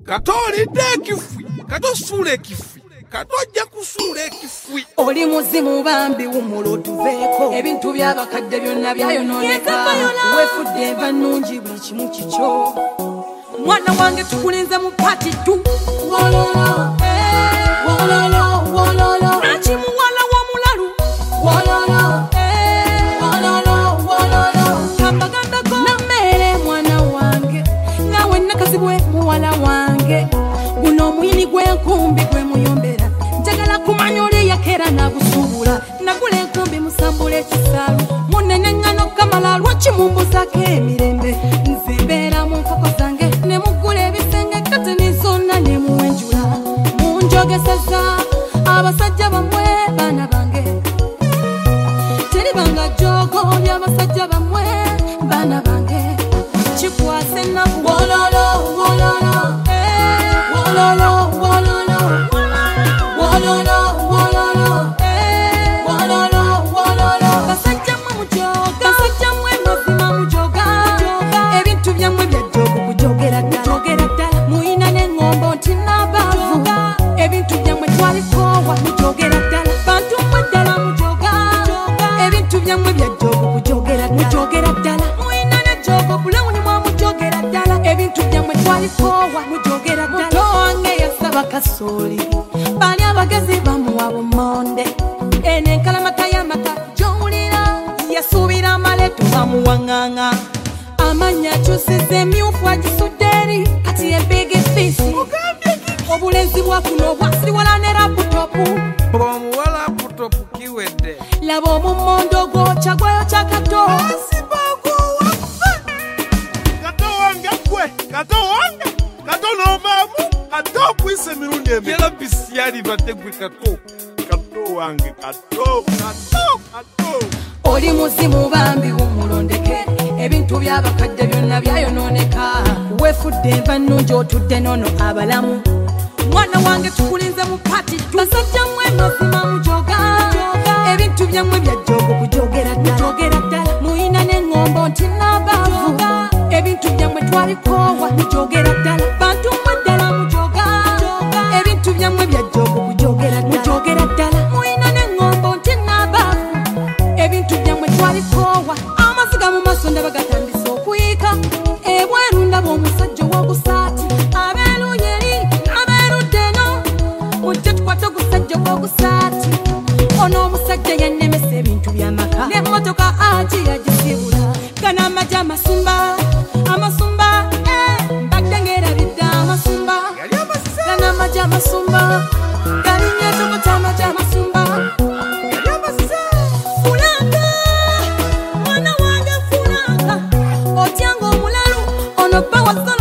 Katolidde ekifwi, katosula ekifwi, katojja kusula ekifwi. Oli muzimu bambi wumula otuveeko. Ebintu by'abakadde byonna byayonooneka. Weefudde enva nnungi buli kimu kikyo. Mwana wange tukulinze mu pati tu. Wololo, wololo, wololo. Nachi muwala w'omulalu. Wololo, wololo, wololo. Kambagambako nammere mwana wange. Nawe nakazibwe muwala wange. Guno omuyini gw'enkumbi gwe muyombera. Njagala kumanya oli yakera nabusuubula. Nagula enkumbi musambula ekisaalu. Munene ngano kamala lwaki mumbuzako emirembe. Nze mbeera mu nkoko zange. Nemugula ebisenge kateni zonna ne muwenjula. Munjogeseza abasajja bamwe baana bange. Teri banga jogo ly'abasajja bamwe baana bange. Kikwase naku wololo wololo wololo wololo wololo wololo wololo wololo. Basajja mwe mujoga, basajja mwe mazima mujoga. Ebintu byammwe bya jogo kujogera ddala. Muyina n'engombo nti n'abaavu. Ebintu byammwe twalikowa mujogera ddala. Bantu mmwe ddala mujoga. Ebintu byammwe bya jogo kujogera ddala. Muyina ne jogo bulawuni mwa mujogera ddala. Ebintu byammwe twalikowa mujogera ddala. Muto wange yasaba kasooli. Bali abagezi bamuwa bumonde. Eno enkalamata y'amata gy'owulira. Yasuubira amaleto bamuwaŋŋaŋa. Amanya akyusiza emyufu agisudde eri. Kati ye big fisi. Obulenzi bwa kuno bwasiriwala ne laputopu. Omuwala laputopu kiwedde. Laba omummondo gwokya gweyokya kato. Kato wange gwe, kato wange, kato n'omaamu, kato okwisa emirundi ebiri. Yala bisi yalibadde gwe kato. Kato wange, kato. Oli muzimu bambi wumulondeke. Ebintu by'abakadde byonna byayonooneka. Weefudde enva nnungi otudde n'ono abalamu. Mwana wange tukulinze mu pati tu. Basajja mmwe mazima mujoga. Ebintu byammwe bya jogo kujogera ddala. Muyina n'engombo nti n'abaavu. Ebintu byammwe twalikowa mujogera ddala. Bantu mmwe ddala mujoga. Ebintu byammwe bya jogo kujogera ddala. Muyina n'engombo nti n'abaavu. Ebintu byammwe twalikowa. Amaziga mu maaso ndaba gatandise okuyiika. Ebweru ndaba omusajja ow'ogusaati. Abeeruuyi eri abeerudde eno. Mujje tukwate ogusajja ogw'ogusaati. Ono omusajja yannemesa ebintu by'amaka. N'emmotoka agi yagisibula. Gano amagye amasumba. Mbadde ng'erabidde amasumba. Gano amagye amasumba. Galinnya ekyogo ky'amagye amasumba. Fulanga, mwana wange fulanga. Otyanga omulalu, ono bba wasa